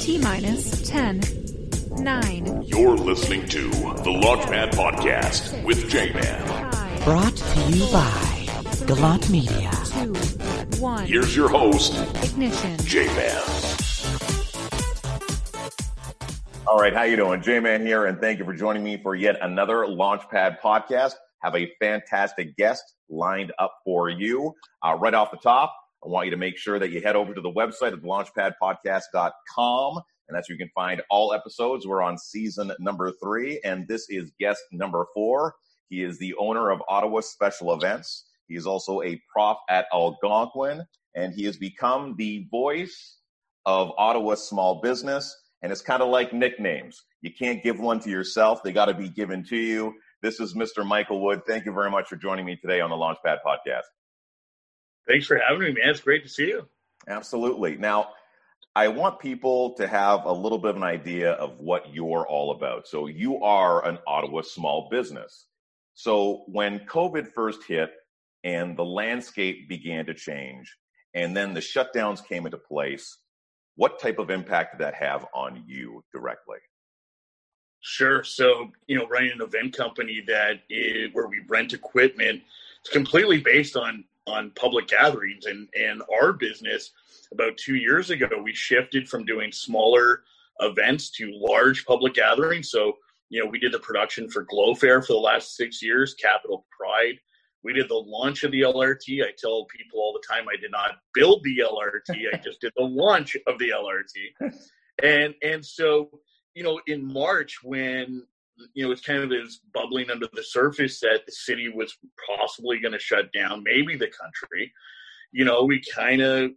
T-minus 10, 9. You're listening to the Launchpad Podcast with J-Man. Brought to you by Gallant Media. 2, 1. Here's your host, Ignition. J-Man. All right, how you doing? J-Man here, and thank you for joining me for yet another Launchpad Podcast. Have a fantastic guest lined up for you. Right off the top, I want you to make sure that you head over to the website at launchpadpodcast.com, and that's where you can find all episodes. We're on season number 3, and this is guest number 4. He is the owner of Ottawa Special Events. He is also a prof at Algonquin, and he has become the voice of Ottawa small business. And it's kind of like nicknames. You can't give one to yourself. They got to be given to you. This is Mr. Michael Wood. Thank you very much for joining me today on the Launchpad Podcast. Thanks for having me, man. It's great to see you. Absolutely. Now, I want people to have a little bit of an idea of what you're all about. So you are an Ottawa small business. So when COVID first hit and the landscape began to change, and then the shutdowns came into place, what type of impact did that have on you directly? Sure. So, running an event company where we rent equipment, it's completely based on public gatherings. And our business, about 2 years ago, we shifted from doing smaller events to large public gatherings. So, we did the production for Glow Fair for the last 6 years, Capital Pride. We did the launch of the LRT. I tell people all the time I did not build the LRT. I just did the launch of the LRT. And so, in March when, it's kind of is bubbling under the surface that the city was possibly going to shut down, maybe the country, we kind of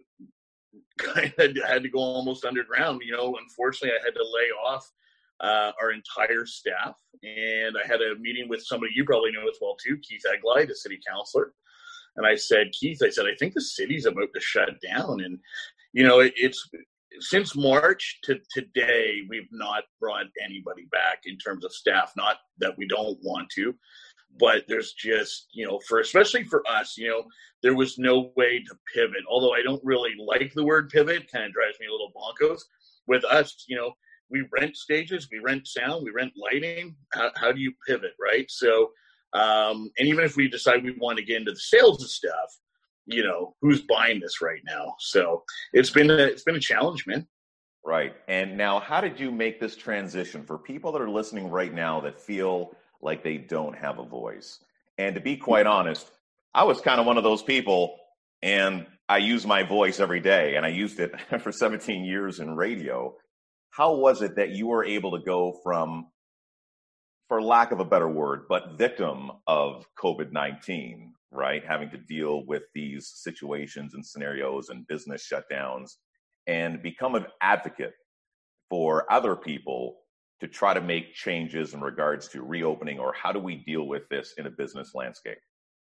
had to go almost underground. Unfortunately, I had to lay off our entire staff. And I had a meeting with somebody you probably know as well too, Keith Egley, the city councilor. And I said, Keith, I think the city's about to shut down. And, it's since March to today, we've not brought anybody back in terms of staff. Not that we don't want to, but there's just, especially for us, there was no way to pivot. Although I don't really like the word pivot, kind of drives me a little bonkers. With us, we rent stages, we rent sound, we rent lighting. How do you pivot, right? So, and even if we decide we want to get into the sales and stuff, who's buying this right now? So it's been a challenge, man. Right. And now, how did you make this transition for people that are listening right now that feel like they don't have a voice? And to be quite honest, I was kind of one of those people, and I use my voice every day, and I used it for 17 years in radio. How was it that you were able to go from, for lack of a better word, but victim of COVID-19, right? Having to deal with these situations and scenarios and business shutdowns, and become an advocate for other people to try to make changes in regards to reopening, or how do we deal with this in a business landscape?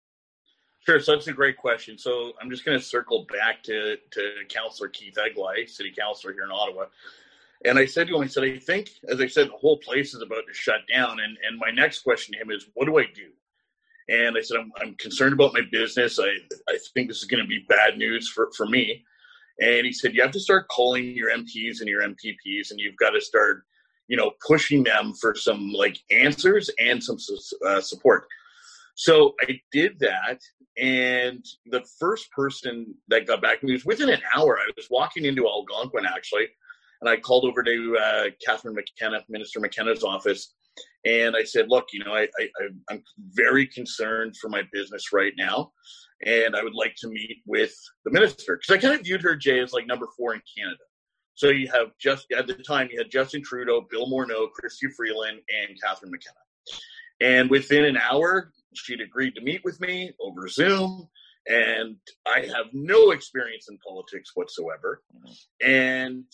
Sure. So that's a great question. So I'm just going to circle back to Councillor Keith Egley, city councilor here in Ottawa. And I said to him, I think, as I said, the whole place is about to shut down. And my next question to him is, what do I do? And I said, I'm concerned about my business. I think this is going to be bad news for me. And he said, you have to start calling your MPs and your MPPs, and you've got to start, pushing them for some answers and some support. So I did that. And the first person that got back to me was within an hour. I was walking into Algonquin, actually. And I called over to Catherine McKenna, Minister McKenna's office, and I said, look, I'm very concerned for my business right now, and I would like to meet with the minister. Because I kind of viewed her, Jay, as number 4 in Canada. So you have at the time, you had Justin Trudeau, Bill Morneau, Chrystia Freeland, and Catherine McKenna. And within an hour, she'd agreed to meet with me over Zoom. And I have no experience in politics whatsoever. And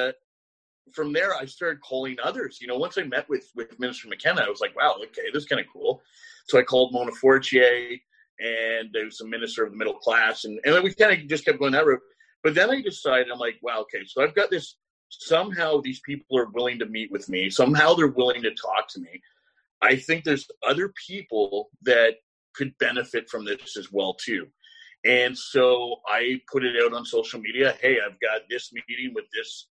from there, I started calling others. Once I met with Minister McKenna, I was like, wow, okay, this is kind of cool. So I called Mona Fortier, and there was a minister of the middle class. And then we kind of just kept going that route. But then I decided, I'm like, wow, okay, so I've got this. Somehow these people are willing to meet with me. Somehow they're willing to talk to me. I think there's other people that could benefit from this as well, too. And so I put it out on social media. Hey, I've got this meeting with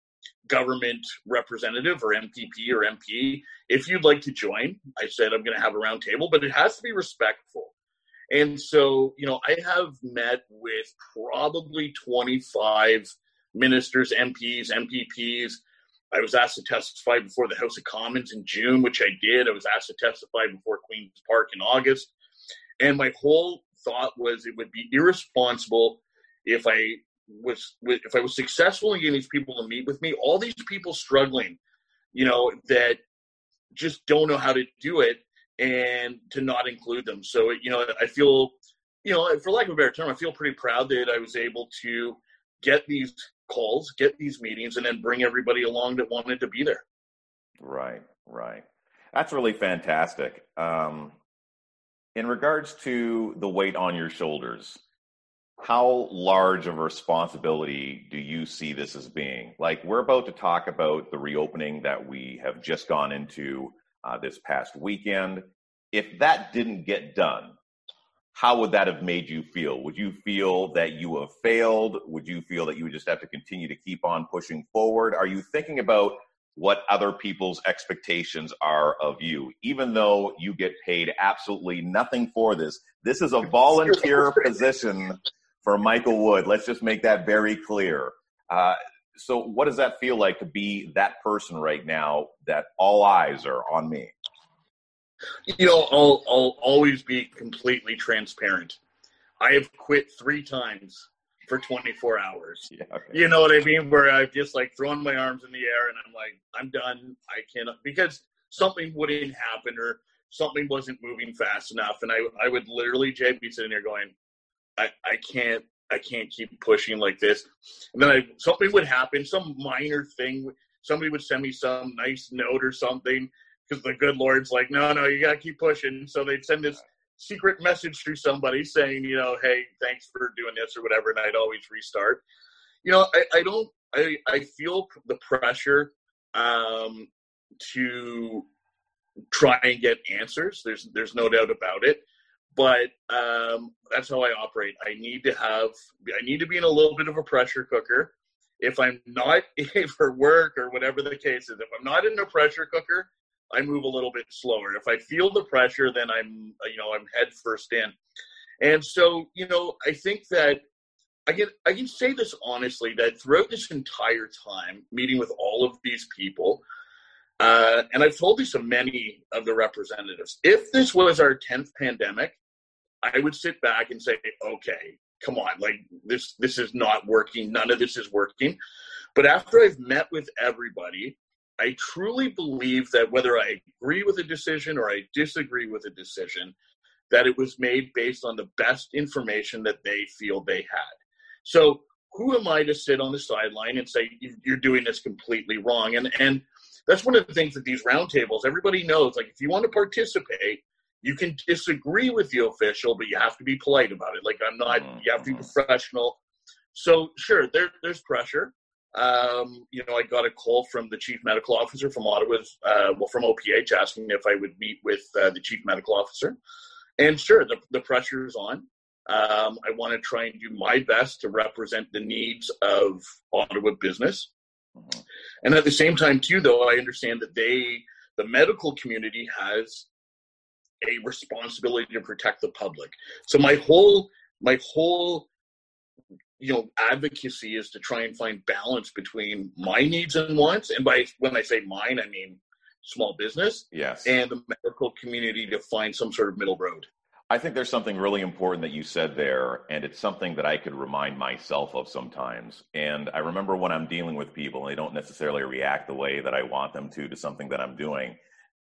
government representative or MPP or MP, if you'd like to join, I said I'm going to have a round table, but it has to be respectful. And so, I have met with probably 25 ministers, MPs, MPPs. I was asked to testify before the House of Commons in June, which I did. I was asked to testify before Queen's Park in August. And my whole thought was it would be irresponsible if I was successful in getting these people to meet with me, all these people struggling, that just don't know how to do it, and to not include them. So, I feel, for lack of a better term, I feel pretty proud that I was able to get these calls, get these meetings, and then bring everybody along that wanted to be there. Right. That's really fantastic. In regards to the weight on your shoulders, how large of a responsibility do you see this as being? Like, we're about to talk about the reopening that we have just gone into this past weekend. If that didn't get done, how would that have made you feel? Would you feel that you have failed? Would you feel that you would just have to continue to keep on pushing forward? Are you thinking about what other people's expectations are of you, even though you get paid absolutely nothing for this? This is a volunteer position for Michael Wood. Let's just make that very clear. So what does that feel like to be that person right now that all eyes are on me? I'll always be completely transparent. I have quit 3 times for 24 hours. Yeah, okay. You know what I mean? Where I've just thrown my arms in the air and I'm like, I'm done. I cannot, because something wouldn't happen or something wasn't moving fast enough. And I would literally, Jay, be sitting there going, I can't keep pushing like this. And then something would happen, some minor thing. Somebody would send me some nice note or something, because the good Lord's like, no, you got to keep pushing. So they'd send this secret message through somebody saying, hey, thanks for doing this or whatever. And I'd always restart. I feel the pressure to try and get answers. There's no doubt about it. But that's how I operate. I need to be in a little bit of a pressure cooker. If I'm not for work or whatever the case is, if I'm not in a pressure cooker, I move a little bit slower. If I feel the pressure, then I'm head first in. And so, I think that I can say this honestly, that throughout this entire time, meeting with all of these people, and I've told this to many of the representatives, if this was our 10th pandemic, I would sit back and say, okay, come on, this is not working. None of this is working. But after I've met with everybody, I truly believe that whether I agree with a decision or I disagree with a decision, that it was made based on the best information that they feel they had. So who am I to sit on the sideline and say, you're doing this completely wrong? And that's one of the things that these roundtables, everybody knows, if you want to participate, you can disagree with the official, but you have to be polite about it. You have to be professional. So sure, there's pressure. I got a call from the chief medical officer from Ottawa's, from OPH, asking if I would meet with the chief medical officer. And sure, the pressure is on. I want to try and do my best to represent the needs of Ottawa business. Mm-hmm. And at the same time, too, though, I understand that the medical community has a responsibility to protect the public. So my whole advocacy is to try and find balance between my needs and wants. And when I say mine, I mean small business, yes, and the medical community, to find some sort of middle road. I think there's something really important that you said there, and it's something that I could remind myself of sometimes. And I remember when I'm dealing with people and they don't necessarily react the way that I want them to something that I'm doing,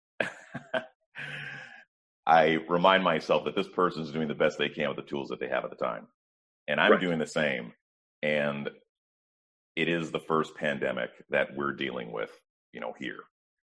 I remind myself that this person is doing the best they can with the tools that they have at the time. And I'm doing the same. And it is the first pandemic that we're dealing with, here.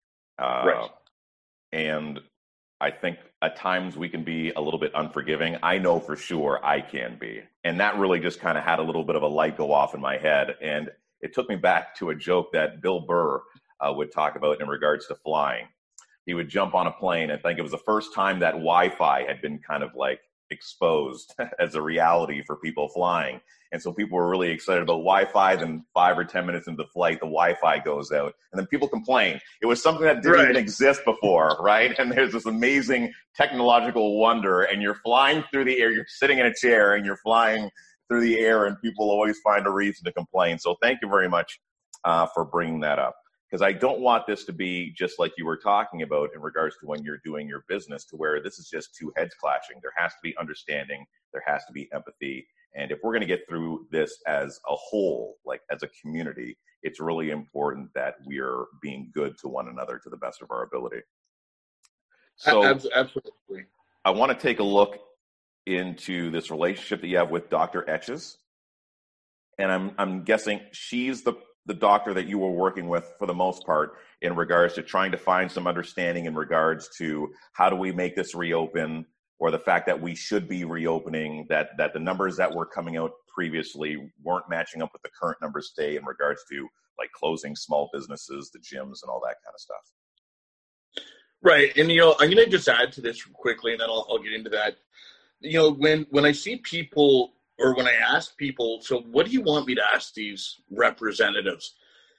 And I think at times we can be a little bit unforgiving. I know for sure I can be. And that really just kind of had a little bit of a light go off in my head. And it took me back to a joke that Bill Burr would talk about in regards to flying. He would jump on a plane. I think it was the first time that Wi-Fi had been kind of exposed as a reality for people flying. And so people were really excited about Wi-Fi. Then 5 or 10 minutes into the flight, the Wi-Fi goes out. And then people complain. It was something that didn't even exist before, right? And there's this amazing technological wonder. And you're flying through the air. You're sitting in a chair and you're flying through the air. And people always find a reason to complain. So thank you very much for bringing that up. Because I don't want this to be just like you were talking about in regards to when you're doing your business, to where this is just two heads clashing. There has to be understanding. There has to be empathy. And if we're going to get through this as a whole, like as a community, it's really important that we are being good to one another to the best of our ability. So absolutely. I want to take a look into this relationship that you have with Dr. Etches. And I'm guessing she's the doctor that you were working with for the most part in regards to trying to find some understanding in regards to how do we make this reopen, or the fact that we should be reopening, that the numbers that were coming out previously weren't matching up with the current numbers today in regards to like closing small businesses, the gyms and all that kind of stuff. Right. And, I'm going to just add to this quickly and then I'll get into that. When I see people, or when I ask people, so what do you want me to ask these representatives?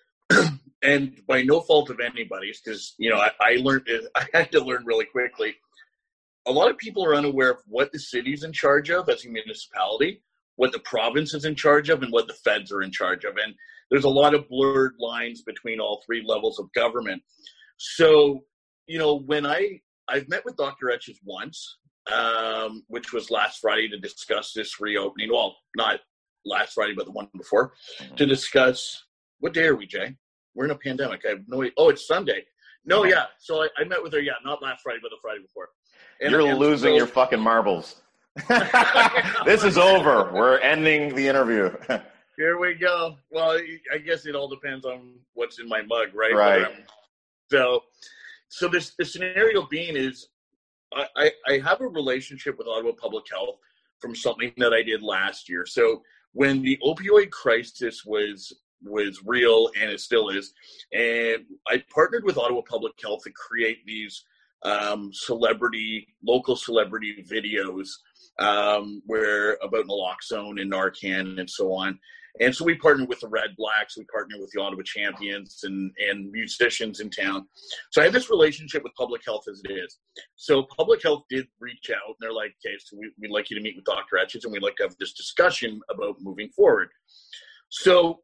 And by no fault of anybody's, because, I had to learn really quickly. A lot of people are unaware of what the city's in charge of as a municipality, what the province is in charge of, and what the feds are in charge of. And there's a lot of blurred lines between all three levels of government. So, when I've met with Dr. Etches once, which was last Friday, to discuss this reopening. Well, not last Friday, but the one before, to discuss, what day are we, Jay? We're in a pandemic. I have no idea. Oh, it's Sunday. No, yeah. So I met with her, not last Friday, but the Friday before. You're losing your fucking marbles. This is over. We're ending the interview. Here we go. Well, I guess it all depends on what's in my mug, right? Right. So the scenario being is, I have a relationship with Ottawa Public Health from something that I did last year. So when the opioid crisis was real, and it still is, and I partnered with Ottawa Public Health to create these local celebrity videos where about naloxone and Narcan and so on. And so we partnered with the Red Blacks, we partnered with the Ottawa Champions and musicians in town. So I have this relationship with Public Health as it is. So Public Health did reach out, and they're like, okay, so we'd like you to meet with Dr. Etches, and we'd like to have this discussion about moving forward. So,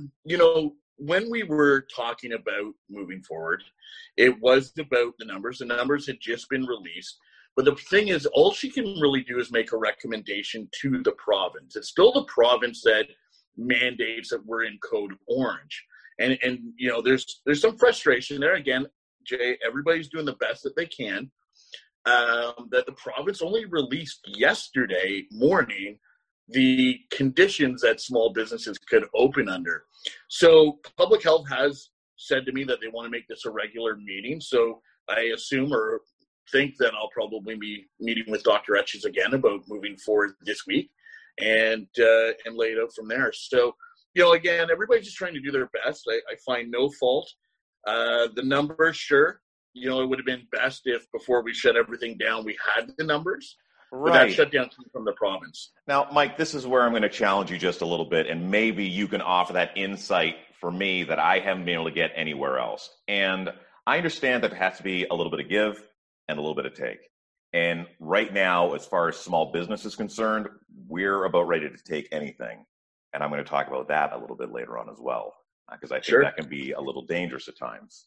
when we were talking about moving forward, it was about the numbers. The numbers had just been released. But the thing is, all she can really do is make a recommendation to the province. It's still the province that mandates that we're in code orange. And there's some frustration there. Again, Jay, everybody's doing the best that they can. That the province only released yesterday morning the conditions that small businesses could open under. So Public Health has said to me that they want to make this a regular meeting. So I assume or think that I'll probably be meeting with Dr. Etches again about moving forward this week and lay it out from there. So, again, everybody's just trying to do their best. I find no fault. The numbers, sure, it would have been best if before we shut everything down, we had the numbers. Right. But that shut down came from the province. Now, Mike, this is where I'm going to challenge you just a little bit, and maybe you can offer that insight for me that I haven't been able to get anywhere else. And I understand that there has to be a little bit of give and a little bit of take. And right now, as far as small business is concerned, we're about ready to take anything. And I'm going to talk about that a little bit later on as well, because I think that can be a little dangerous at times.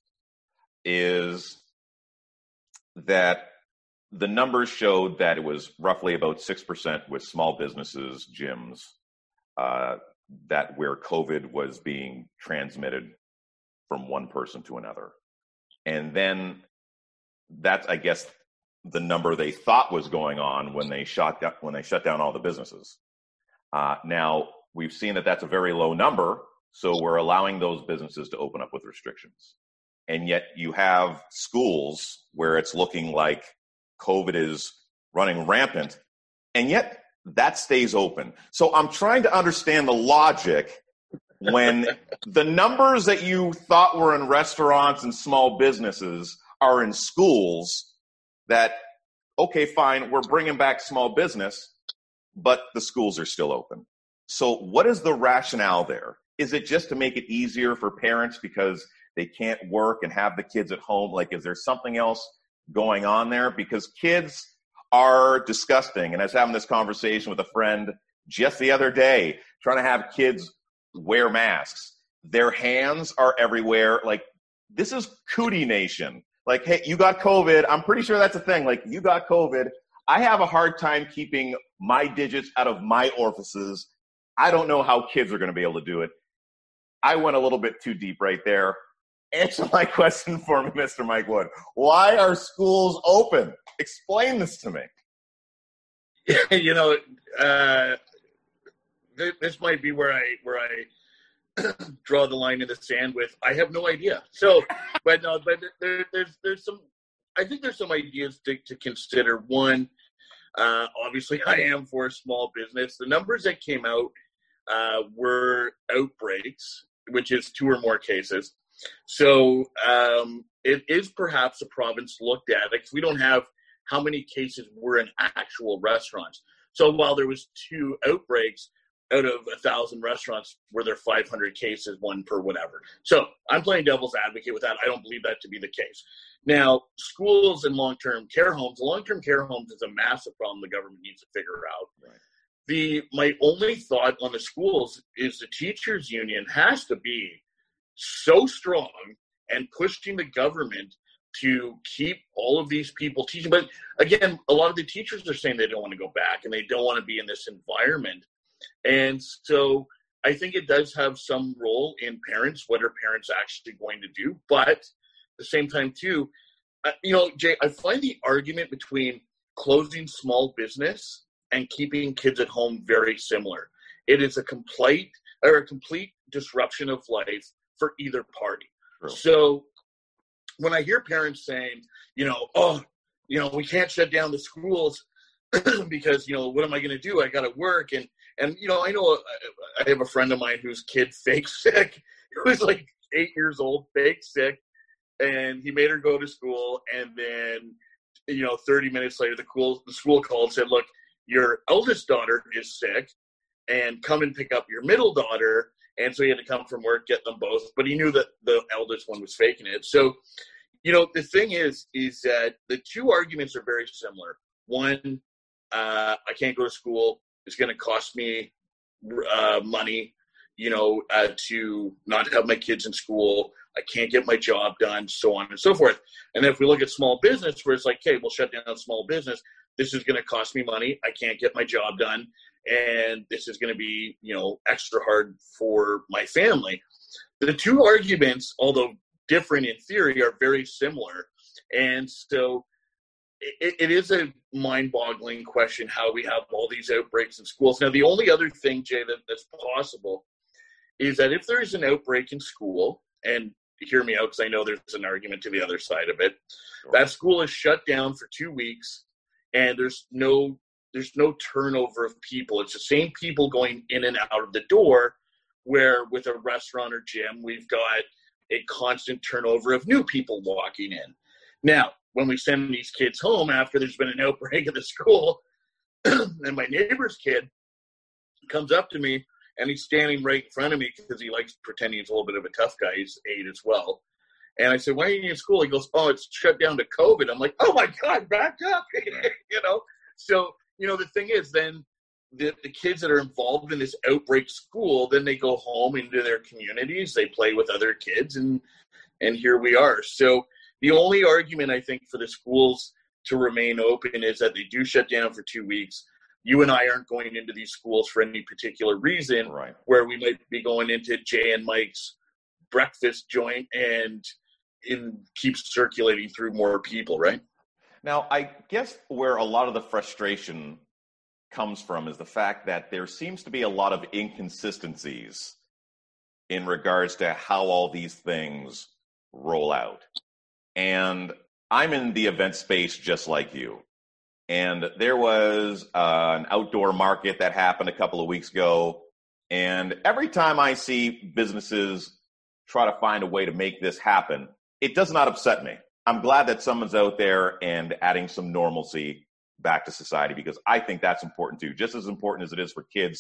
Is that the numbers showed that it was roughly about 6% with small businesses, gyms, that where COVID was being transmitted from one person to another. And then that's, I guess, the number they thought was going on when they shut down all the businesses. Now, we've seen that that's a very low number, so we're allowing those businesses to open up with restrictions. And yet you have schools where it's looking like COVID is running rampant, and yet that stays open. So I'm trying to understand the logic when the numbers that you thought were in restaurants and small businesses are in schools, that, okay, fine, we're bringing back small business, but the schools are still open. So what is the rationale there? Is it just to make it easier for parents because they can't work and have the kids at home? Like, is there something else going on there? Because kids are disgusting. And I was having this conversation with a friend just the other day, trying to have kids wear masks. Their hands are everywhere. Like, this is Cootie Nation. Like, hey, you got COVID. I'm pretty sure that's a thing. Like, you got COVID. I have a hard time keeping my digits out of my orifices. I don't know how kids are going to be able to do it. I went a little bit too deep right there. Answer my question for me, Mr. Mike Wood. Why are schools open? Explain this to me. You know, this might be where I draw the line in the sand with. I have no idea. So, but there's some. I think there's some ideas to consider. One, obviously, I am for small business. The numbers that came out were outbreaks, which is 2 or more cases. So it is perhaps a province looked at because we don't have how many cases were in actual restaurants. So while there was 2 outbreaks out of 1,000 restaurants, were there 500 cases, 1 per whatever. So I'm playing devil's advocate with that. I don't believe that to be the case. Now, schools and long-term care homes is a massive problem the government needs to figure out. Right. My only thought on the schools is the teachers union has to be so strong and pushing the government to keep all of these people teaching. But again, a lot of the teachers are saying they don't want to go back and they don't want to be in this environment. And so I think it does have some role in parents, what are parents actually going to do? But at the same time too, Jay, I find the argument between closing small business and keeping kids at home very similar. It is a complete disruption of life for either party. True. So when I hear parents saying, we can't shut down the schools because, what am I going to do? I got to work. And I know I have a friend of mine whose kid fake sick. He was like 8 years old, fake sick. And he made her go to school. And then, 30 minutes later, the school called and said, look, your eldest daughter is sick and come and pick up your middle daughter. And so he had to come from work, get them both. But he knew that the eldest one was faking it. So, the thing is that the 2 arguments are very similar. One, I can't go to school. It's going to cost me money, to not have my kids in school. I can't get my job done, so on and so forth. And then if we look at small business, where it's like, okay, we'll shut down small business. This is going to cost me money. I can't get my job done. And this is going to be, extra hard for my family. The 2 arguments, although different in theory, are very similar. And so it is a mind-boggling question how we have all these outbreaks in schools. Now, the only other thing, Jay, that's possible is that if there is an outbreak in school, and hear me out because I know there's an argument to the other side of it, sure, that school is shut down for 2 weeks, and there's no turnover of people. It's the same people going in and out of the door, where with a restaurant or gym, we've got a constant turnover of new people walking in. Now, when we send these kids home after there's been an outbreak at the school, and my neighbor's kid comes up to me, and he's standing right in front of me because he likes pretending he's a little bit of a tough guy. He's 8 as well. And I said, why are you in school? He goes, oh, it's shut down to COVID. I'm like, oh, my God, back up. So, the thing is then the kids that are involved in this outbreak school, then they go home into their communities. They play with other kids, and here we are. So the only argument, I think, for the schools to remain open is that they do shut down for 2 weeks. You and I aren't going into these schools for any particular reason, right, where we might be going into Jay and Mike's breakfast joint and it keeps circulating through more people, right? Now, I guess where a lot of the frustration comes from is the fact that there seems to be a lot of inconsistencies in regards to how all these things roll out. And I'm in the event space just like you. And there was an outdoor market that happened a couple of weeks ago. And every time I see businesses try to find a way to make this happen, it does not upset me. I'm glad that someone's out there and adding some normalcy back to society, because I think that's important too. Just as important as it is for kids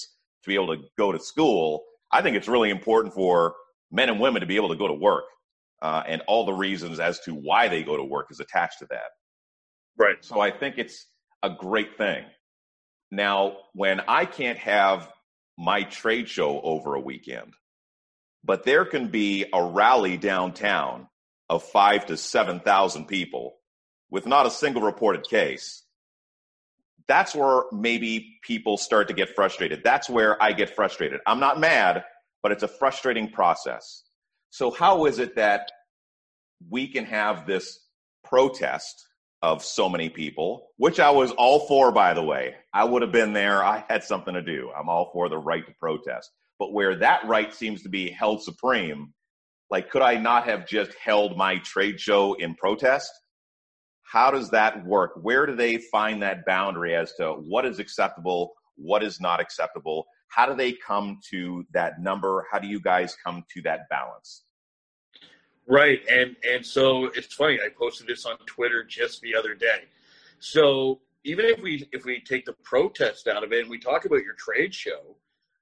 to be able to go to school, I think it's really important for men and women to be able to go to work. And all the reasons as to why they go to work is attached to that. Right. So I think it's a great thing. Now, when I can't have my trade show over a weekend, but there can be a rally downtown of 5,000 to 7,000 people with not a single reported case, that's where maybe people start to get frustrated. That's where I get frustrated. I'm not mad, but it's a frustrating process. So how is it that we can have this protest of so many people, which I was all for, by the way. I would have been there. I had something to do. I'm all for the right to protest. But where that right seems to be held supreme, like, could I not have just held my trade show in protest? How does that work? Where do they find that boundary as to what is acceptable, what is not acceptable? How do they come to that number? How do you guys come to that balance? Right. And so it's funny, I posted this on Twitter just the other day. So even if we take the protest out of it and we talk about your trade show,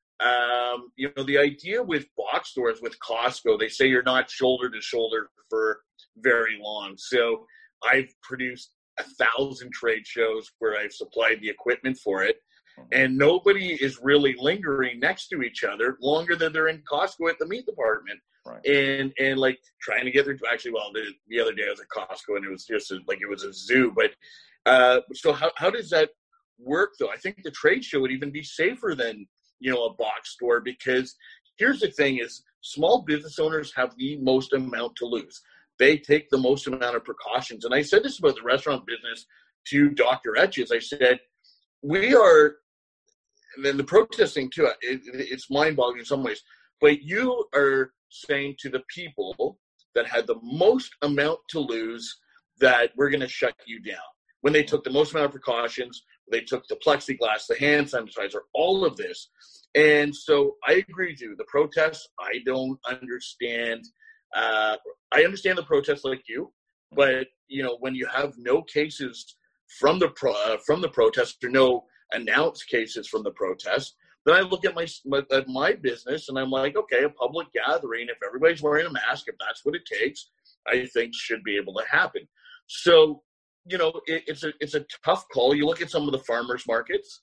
the idea with box stores, with Costco, they say you're not shoulder to shoulder for very long. So I've produced 1,000 trade shows where I've supplied the equipment for it, and nobody is really lingering next to each other longer than they're in Costco at the meat department. Right. And like trying to get there. Actually, well, the other day I was at Costco and it was just like it was a zoo. But so how does that work though? I think the trade show would even be safer than a box store, because here's the thing: is small business owners have the most amount to lose. They take the most amount of precautions. And I said this about the restaurant business to Dr. Etches. I said we are, and then the protesting too. It's mind-boggling in some ways. But you are saying to the people that had the most amount to lose that we're going to shut you down. When they took the most amount of precautions, they took the plexiglass, the hand sanitizer, all of this. And so I agree with you. The protests, I don't understand. I understand the protests like you, but when you have no cases from the protest, or no announced cases from the protest, then I look at my business and I'm like, okay, a public gathering, if everybody's wearing a mask, if that's what it takes, I think should be able to happen. So, it's a tough call. You look at some of the farmers markets,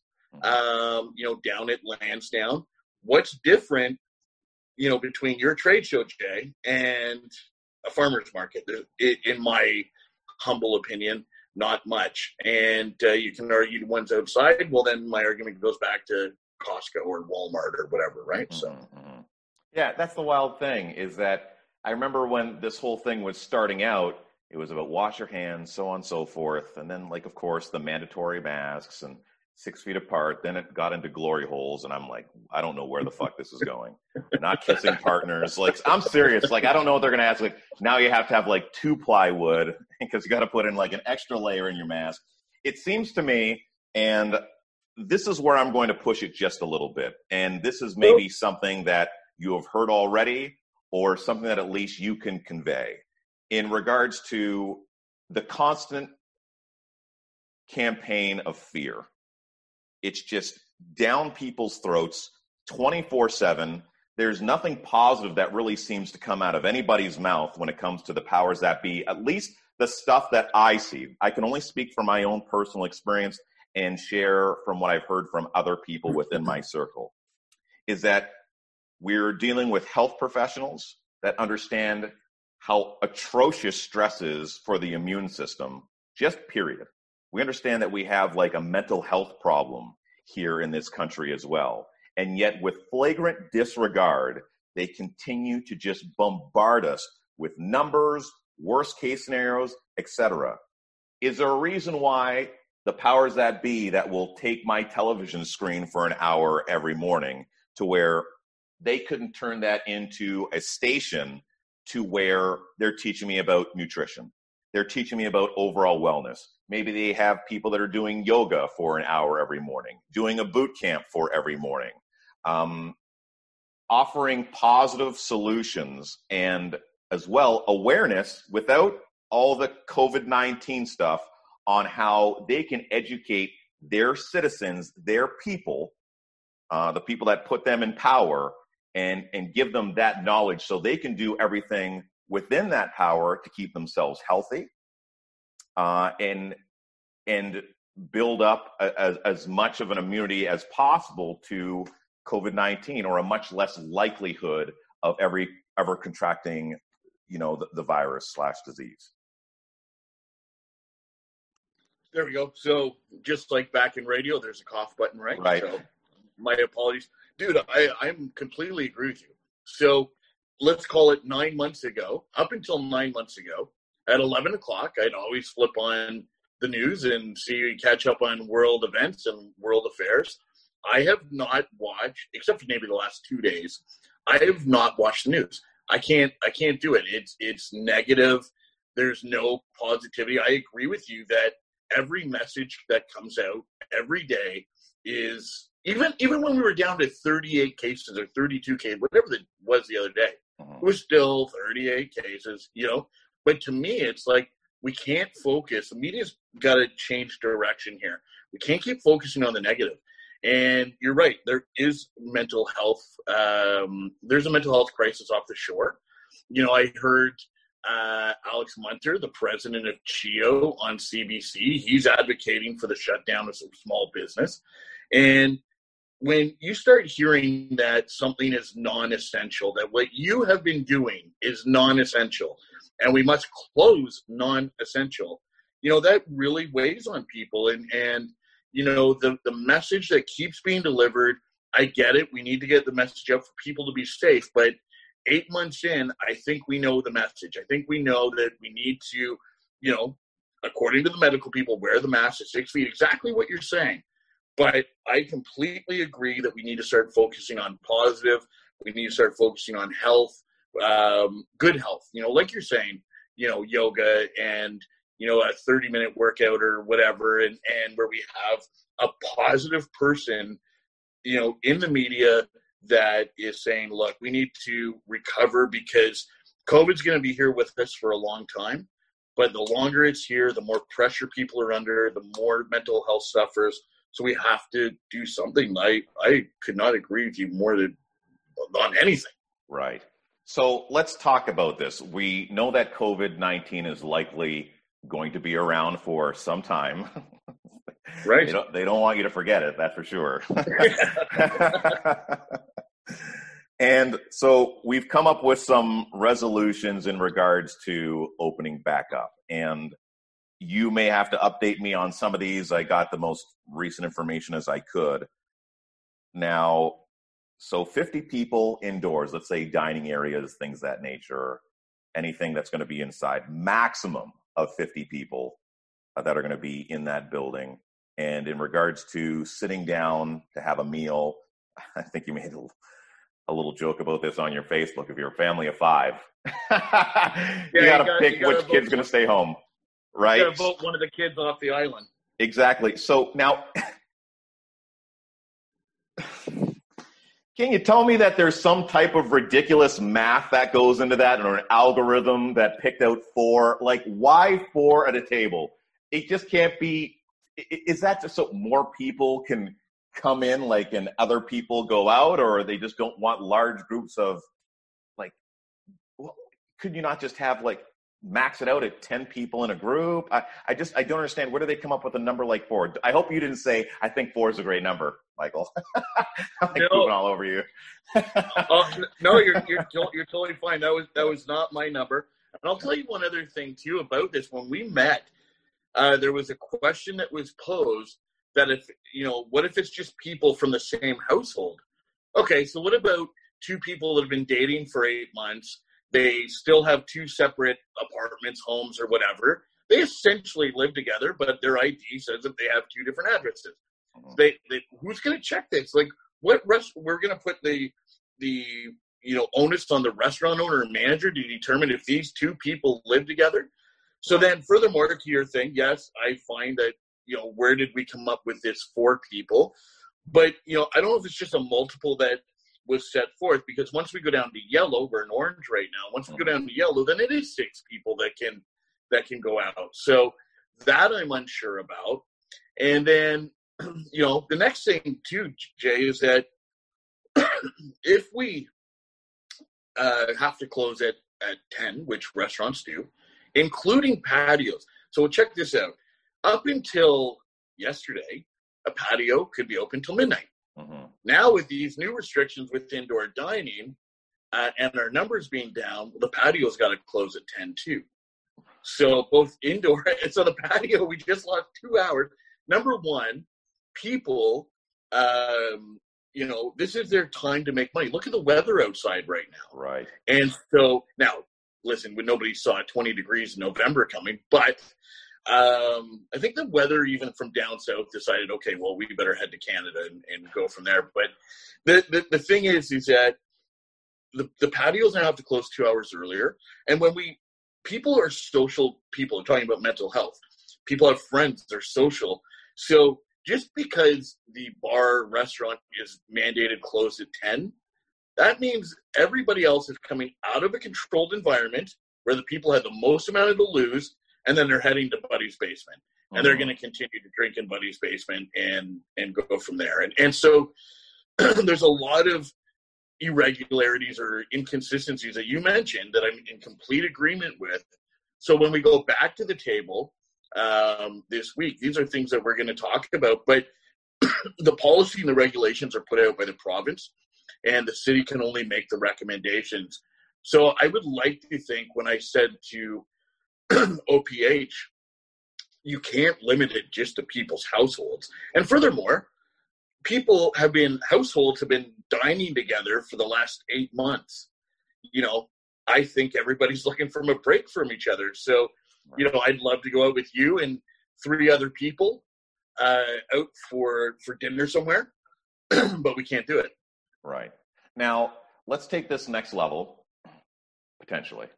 down at Lansdowne. What's different, between your trade show, Jay, and a farmer's market? In my humble opinion, not much. And you can argue the ones outside. Well, then my argument goes back to Costco or Walmart or whatever, right? So, yeah, that's the wild thing, is that I remember when this whole thing was starting out, it was about wash your hands, so on and so forth. And then, of course, the mandatory masks and 6 feet apart. Then it got into glory holes. And I'm like, I don't know where the fuck this is going. Not kissing partners. I'm serious. I don't know what they're going to ask. Now you have to have 2 plywood because you got to put in an extra layer in your mask. It seems to me, and this is where I'm going to push it just a little bit. And this is maybe something that you have heard already, or something that at least you can convey in regards to the constant campaign of fear. It's just down people's throats 24/7. There's nothing positive that really seems to come out of anybody's mouth when it comes to the powers that be, at least the stuff that I see. I can only speak from my own personal experience and share from what I've heard from other people within my circle, is that we're dealing with health professionals that understand how atrocious stress is for the immune system, just period. We understand that we have a mental health problem here in this country as well. And yet with flagrant disregard, they continue to just bombard us with numbers, worst case scenarios, etc. Is there a reason why the powers that be that will take my television screen for an hour every morning to where they couldn't turn that into a station to where they're teaching me about nutrition? They're teaching me about overall wellness. Maybe they have people that are doing yoga for an hour every morning, doing a boot camp for every morning, offering positive solutions and as well awareness without all the COVID-19 stuff on how they can educate their citizens, their people, the people that put them in power, and give them that knowledge so they can do everything within that power to keep themselves healthy, and build up as much of an immunity as possible to COVID-19, or a much less likelihood of ever contracting, the virus / disease. There we go. So just like back in radio, there's a cough button, right? Right. So my apologies. Dude, I'm completely agree with you. So let's call it 9 months ago, up until 9 months ago, at 11 o'clock, I'd always flip on the news and catch up on world events and world affairs. I have not watched, except for maybe the last 2 days, I have not watched the news. I can't do it. It's negative. There's no positivity. I agree with you that every message that comes out every day is, even when we were down to 38 cases or 32 cases, whatever it was the other day, it was still 38 cases, But to me, it's like, we can't focus. The media's got to change direction here. We can't keep focusing on the negative. And you're right. There is mental health. There's a mental health crisis off the shore. I heard Alex Munter, the president of CHEO on CBC, he's advocating for the shutdown of some small business. And when you start hearing that something is non-essential, that what you have been doing is non-essential, and we must close non-essential, that really weighs on people. And the message that keeps being delivered, I get it. We need to get the message out for people to be safe. But 8 months in, I think we know the message. I think we know that we need to, according to the medical people, wear the mask at 6 feet, exactly what you're saying. But I completely agree that we need to start focusing on positive. We need to start focusing on health, good health. Like you're saying, yoga and, a 30-minute workout or whatever, and where we have a positive person, in the media that is saying, look, we need to recover because COVID's going to be here with us for a long time. But the longer it's here, the more pressure people are under, the more mental health suffers. So we have to do something. I could not agree with you more than on anything. Right. So let's talk about this. We know that COVID-19 is likely going to be around for some time. Right. They don't want you to forget it, that's for sure. And so we've come up with some resolutions in regards to opening back up. And you may have to update me on some of these. I got the most recent information as I could. Now, so 50 people indoors, let's say dining areas, things of that nature, anything that's going to be inside, maximum of 50 people that are going to be in that building. And in regards to sitting down to have a meal, I think you made a little joke about this on your Facebook. If you're a family of 5, you got to pick which kid's going to stay home, right? You got to vote one of the kids off the island. Exactly. So now, can you tell me that there's some type of ridiculous math that goes into that, or an algorithm that picked out 4? Like, why 4 at a table? It just can't be. Is that just so more people can come in, like, and other people go out, or they just don't want large groups of, like, well, could you not just have, like, max it out at 10 people in a group? I don't understand. Where do they come up with a number like 4? I hope you didn't say, I think 4 is a great number, Michael. I'm like moving all over you. No, you're totally fine. That was not my number. And I'll tell you one other thing too about this. When we met, there was a question that was posed that what if it's just people from the same household? Okay, so what about 2 people that have been dating for 8 months? They still have 2 separate apartments, homes, or whatever. They essentially live together, but their ID says that they have 2 different addresses. They who's going to check this? Like, we're going to put the onus on the restaurant owner and manager to determine if these 2 people live together. So then, furthermore, to your thing, yes, I find that where did we come up with this 4 people? But I don't know if it's just a multiple that was set forth, because once we go down to yellow, we're in orange right now. Once we go down to yellow, then it is 6 people that can go out. So that I'm unsure about. And then, the next thing too, Jay, is that if we have to close at 10, which restaurants do, including patios. So check this out. Up until yesterday, a patio could be open till midnight. Mm-hmm. Now with these new restrictions with indoor dining and our numbers being down, the patio's got to close at 10 too. So both indoor, so the patio, we just lost 2 hours. Number one, people, this is their time to make money. Look at the weather outside right now. Right. And so now, listen, when nobody saw 20 degrees in November coming, but I think the weather, even from down south, decided, okay, well, we better head to Canada and go from there. But the thing is that the patios now have to close 2 hours earlier. And people are social people, talking about mental health. People have friends, they're social. So just because the bar restaurant is mandated closed at 10, that means everybody else is coming out of a controlled environment where the people had the most amount to lose, and then they're heading to Buddy's Basement. And they're going to continue to drink in Buddy's Basement and go from there. And so there's a lot of irregularities or inconsistencies that you mentioned that I'm in complete agreement with. So when we go back to the table this week, these are things that we're going to talk about. But the policy and the regulations are put out by the province, and the city can only make the recommendations. So I would like to think, when I said to OPH, you can't limit it just to people's households. And furthermore, households have been dining together for the last 8 months. I think everybody's looking for a break from each other. So, I'd love to go out with you and 3 other people out for dinner somewhere, but we can't do it. Right. Now, let's take this next level, potentially.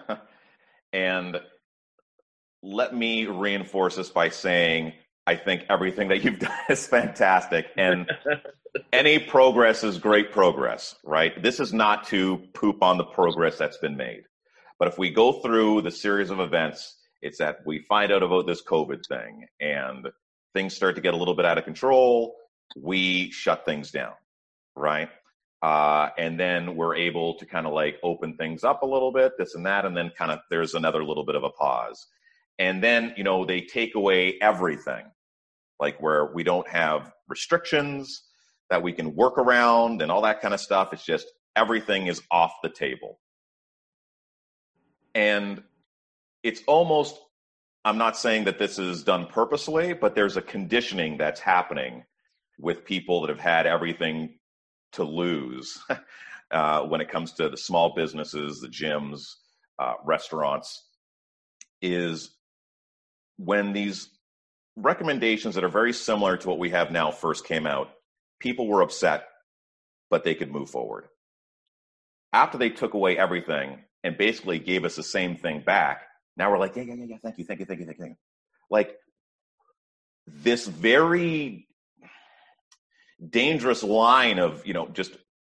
And let me reinforce this by saying I think everything that you've done is fantastic. And any progress is great progress, right? This is not to poop on the progress that's been made. But if we go through the series of events, it's that we find out about this COVID thing and things start to get a little bit out of control, we shut things down, right? And then we're able to kind of like open things up a little bit, this and that, and then kind of there's another little bit of a pause. And then, they take away everything, like where we don't have restrictions that we can work around and all that kind of stuff. It's just everything is off the table. And it's almost, I'm not saying that this is done purposely, but there's a conditioning that's happening with people that have had everything to lose when it comes to the small businesses, the gyms, restaurants, is when these recommendations that are very similar to what we have now first came out, people were upset, but they could move forward. After they took away everything and basically gave us the same thing back, now we're like, yeah, thank you. Like this very dangerous line of, just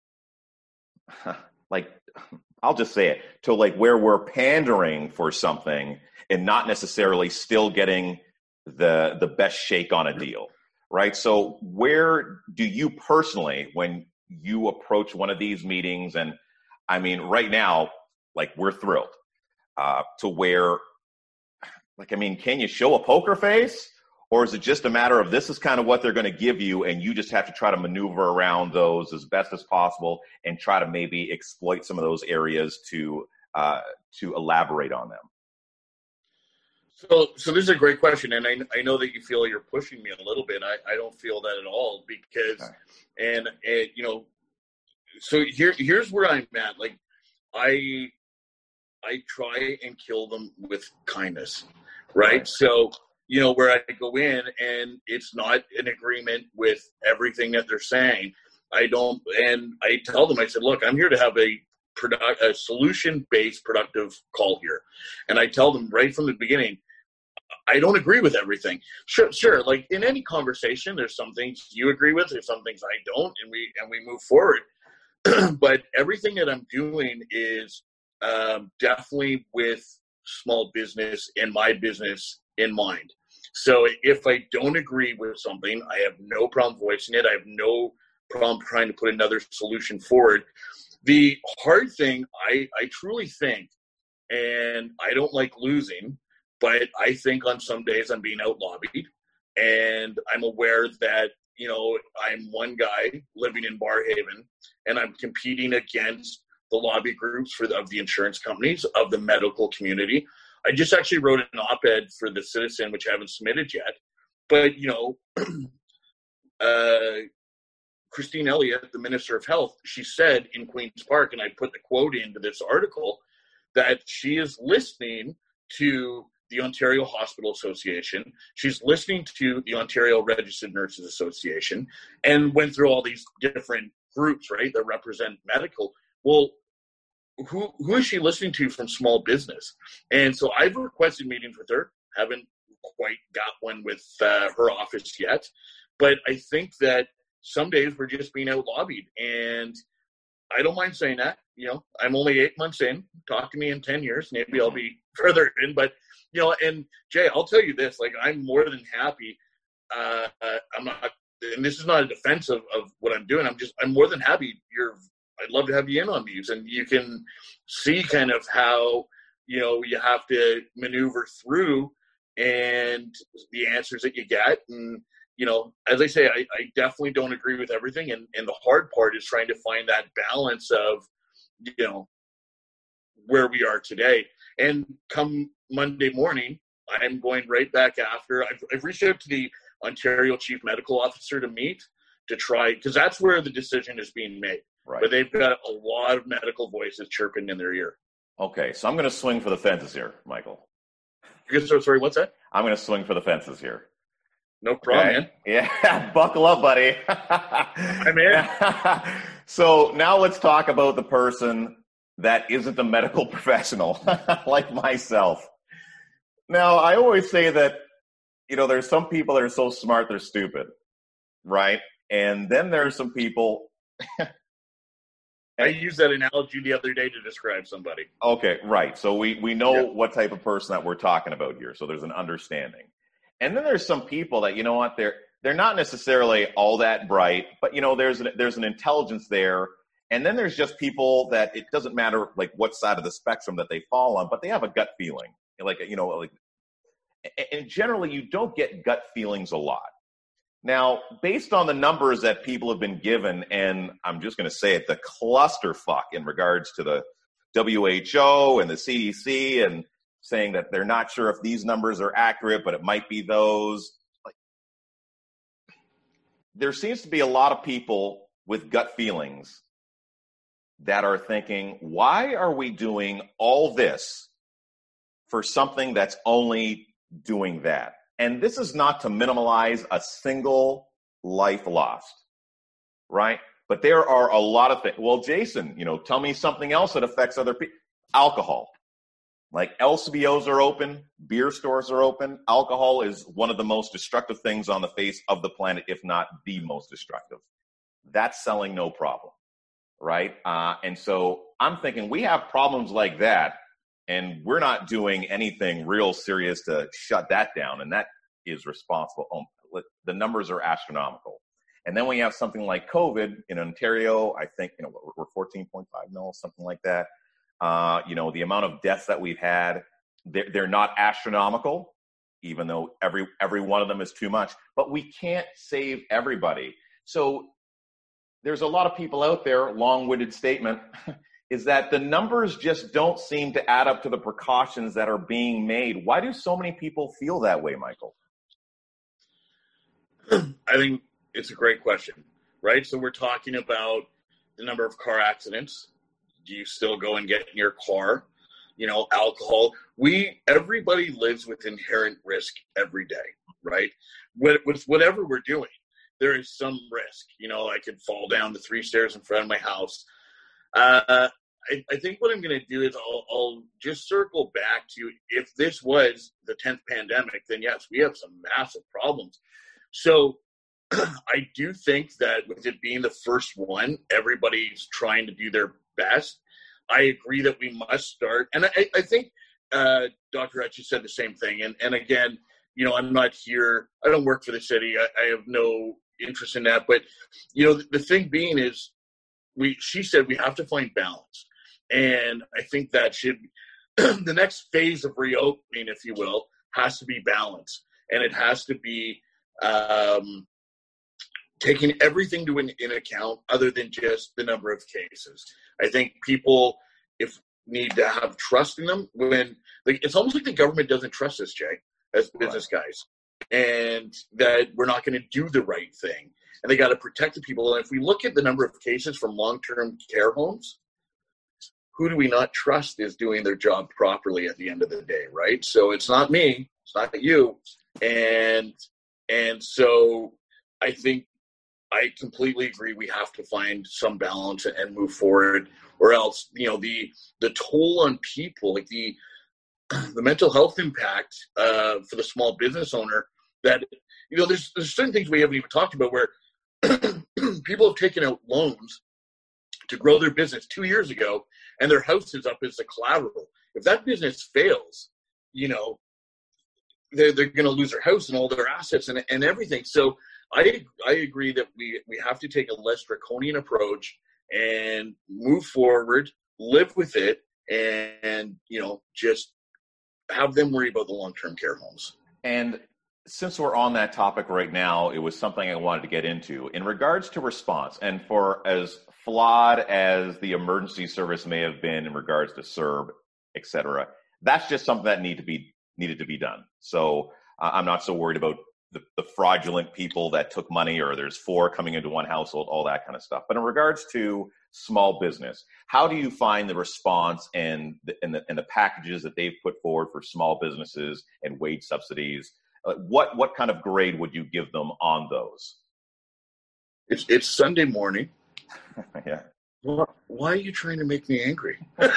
like, I'll just say it, to like where we're pandering for something and not necessarily still getting the best shake on a deal, right? So where do you personally, when you approach one of these meetings, and I mean, right now, like we're thrilled to where, like, I mean, can you show a poker face? Or is it just a matter of this is kind of what they're going to give you and you just have to try to maneuver around those as best as possible and try to maybe exploit some of those areas to elaborate on them? So this is a great question, and I know that you feel you're pushing me a little bit. I don't feel that at all because, and so here's where I'm at. Like, I try and kill them with kindness, right? So, where I go in and it's not in agreement with everything that they're saying, I tell them, I said, look, I'm here to have a solution-based productive call here. And I tell them right from the beginning, I don't agree with everything. Sure. Like in any conversation, there's some things you agree with, there's some things I don't, and we move forward. But everything that I'm doing is definitely with small business and my business in mind. So if I don't agree with something, I have no problem voicing it. I have no problem trying to put another solution forward. The hard thing, I truly think, and I don't like losing, but I think on some days I'm being out-lobbied, and I'm aware that, you know, I'm one guy living in Barrhaven, and I'm competing against the lobby groups of the insurance companies, of the medical community. I just actually wrote an op-ed for the Citizen, which I haven't submitted yet. But, you know, Christine Elliott, the Minister of Health, she said in Queen's Park, and I put the quote into this article, that she is listening to the Ontario Hospital Association. She's listening to the Ontario Registered Nurses Association, and went through all these different groups, right, that represent medical. Well, who is she listening to from small business? And so I've requested meetings with her. Haven't quite got one with her office yet. But I think that some days we're just being out lobbied. And I don't mind saying that. You know, I'm only 8 months in. Talk to me in 10 years. Maybe I'll be further in. But, you know, and Jay, I'll tell you this, like, I'm more than happy. I'm not, and this is not a defense of what I'm doing. I'm more than happy. I'd love to have you in on these, and you can see kind of how, you know, you have to maneuver through and the answers that you get. And, you know, as I say, I definitely don't agree with everything. And the hard part is trying to find that balance of, you know, where we are today. And come Monday morning, I'm going right back after. I've reached out to the Ontario Chief Medical Officer to meet, to try, because that's where the decision is being made. Right. But they've got a lot of medical voices chirping in their ear. Okay, so I'm going to swing for the fences here, Michael. Sorry, what's that? I'm going to swing for the fences here. No problem, Okay. man. Yeah, buckle up, buddy. I'm in. So now let's talk about the person that isn't a medical professional, like myself. Now, I always say that, you know, there's some people that are so smart they're stupid, right? And then there's some people... I used that analogy the other day to describe somebody. Okay, right. So we know what type of person that we're talking about here. So there's an understanding. And then there's some people that, you know what, they're not necessarily all that bright, but, you know, there's an intelligence there. And then there's just people that it doesn't matter, like, what side of the spectrum that they fall on, but they have a gut feeling. Like, you know, like, and generally you don't get gut feelings a lot. Now, based on the numbers that people have been given, and I'm just going to say it, the clusterfuck in regards to the WHO and the CDC, and saying that they're not sure if these numbers are accurate, but it might be those. Like, there seems to be a lot of people with gut feelings that are thinking, why are we doing all this for something that's only doing that? And this is not to minimize a single life lost, right? But there are a lot of things. Well, Jason, you know, tell me something else that affects other people. Alcohol. Like, LCBOs are open, beer stores are open. Alcohol is one of the most destructive things on the face of the planet, if not the most destructive. That's selling no problem, right? And so I'm thinking we have problems like that, and we're not doing anything real serious to shut that down, and that is responsible. The numbers are astronomical. And then we have something like COVID in Ontario. I think, you know, we're 14.5 mil, something like that. You know, the amount of deaths that we've had, they're not astronomical, even though every one of them is too much. But we can't save everybody. So there's a lot of people out there, long-winded statement, is that the numbers just don't seem to add up to the precautions that are being made. Why do so many people feel that way, Michael? I think it's a great question, right? So we're talking about the number of car accidents. Do you still go and get in your car? You know, alcohol. Everybody lives with inherent risk every day, right? With whatever we're doing, there is some risk. You know, I could fall down the 3 stairs in front of my house. I think what I'm going to do is I'll just circle back to, if this was the 10th pandemic, then yes, we have some massive problems. So I do think that with it being the first one, everybody's trying to do their best. I agree that we must start. And I think Dr. Etche said the same thing. And again, you know, I'm not here. I don't work for the city. I have no interest in that. But, the thing being is she said we have to find balance. And I think that should the next phase of reopening, if you will, has to be balance. And it has to be taking everything in account other than just the number of cases. I think people need to have trust in them when it's almost like the government doesn't trust us, Jay, as business guys, and that we're not going to do the right thing. And they got to protect the people. And if we look at the number of cases from long-term care homes, who do we not trust is doing their job properly at the end of the day, right? So it's not me, it's not you. And so I think I completely agree we have to find some balance and move forward, or else, the toll on people, like the mental health impact for the small business owner, that, there's certain things we haven't even talked about where people have taken out loans to grow their business 2 years ago, and their house is up as the collateral. If that business fails, they're going to lose their house and all their assets and everything. So I agree that we have to take a less draconian approach and move forward, live with it, and just have them worry about the long-term care homes. And since we're on that topic right now, it was something I wanted to get into in regards to response. And for as flawed as the emergency service may have been in regards to CERB, et cetera, that's just something that needed to be done. So I'm not so worried about the fraudulent people that took money, or there's 4 coming into one household, all that kind of stuff. But in regards to small business, how do you find the response and the packages that they've put forward for small businesses and wage subsidies? What kind of grade would you give them on those? It's Sunday morning. Yeah. Why are you trying to make me angry? Good,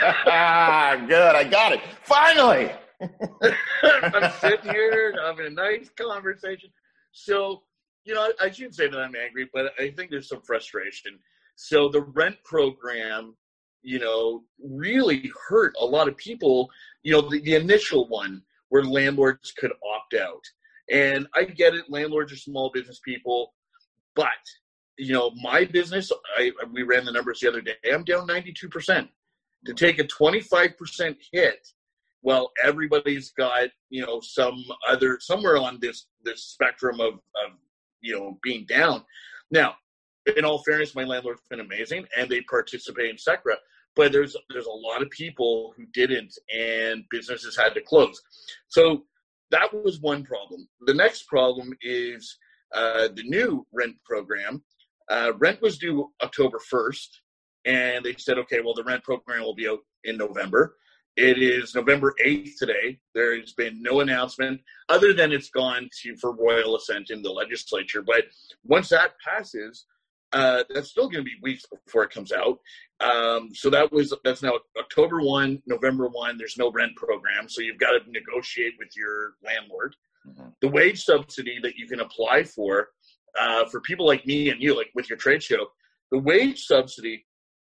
I got it. Finally. I'm sitting here having a nice conversation. So, I shouldn't say that I'm angry, but I think there's some frustration. So the rent program, really hurt a lot of people. The initial one where landlords could opt out. And I get it, landlords are small business people, but my business, we ran the numbers the other day, I'm down 92%. To take a 25% hit, well, everybody's got, somewhere on this spectrum of being down. Now, in all fairness, my landlord's been amazing and they participate in SECRA, but there's a lot of people who didn't, and businesses had to close. So that was one problem. The next problem is the new rent program. Rent was due October 1st, and they said, okay, well, the rent program will be out in November. It is November 8th today. There has been no announcement other than it's gone for royal assent in the legislature. But once that passes, that's still going to be weeks before it comes out. So that's now October 1, November 1. There's no rent program, so you've got to negotiate with your landlord. Mm-hmm. The wage subsidy that you can apply for people like me and you, like with your trade show, the wage subsidy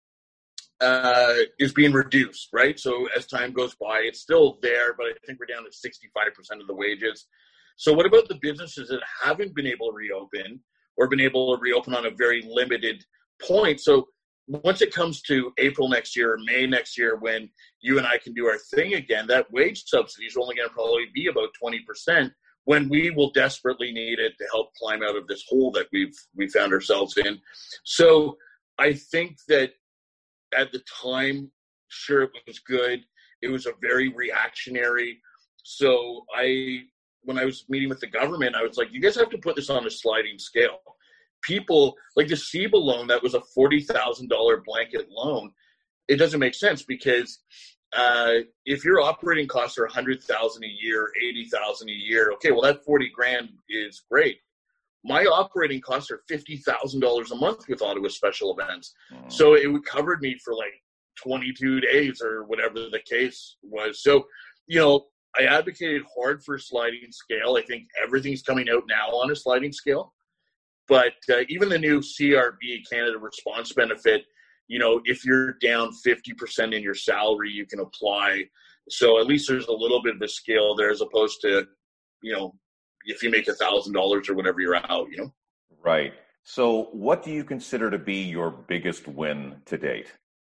is being reduced, right? So as time goes by, it's still there, but I think we're down to 65% of the wages. So what about the businesses that haven't been able to reopen, or been able to reopen on a very limited point? So once it comes to April next year or May next year, when you and I can do our thing again, that wage subsidy is only going to probably be about 20%, when we will desperately need it to help climb out of this hole that we found ourselves in. So I think that at the time, sure, it was good. It was a very reactionary. So when I was meeting with the government, I was like, you guys have to put this on a sliding scale. People, like the CEBA loan, that was a $40,000 blanket loan. It doesn't make sense, because if your operating costs are $100,000 a year, $80,000 a year, okay, well, that $40,000 is great. My operating costs are $50,000 a month with Ottawa Special Events. Mm. So it covered me for like 22 days or whatever the case was. So, I advocated hard for a sliding scale. I think everything's coming out now on a sliding scale. But even the new CRB, Canada Response Benefit, if you're down 50% in your salary, you can apply. So at least there's a little bit of a scale there, as opposed to, if you make $1,000 or whatever, you're out, Right. So what do you consider to be your biggest win to date?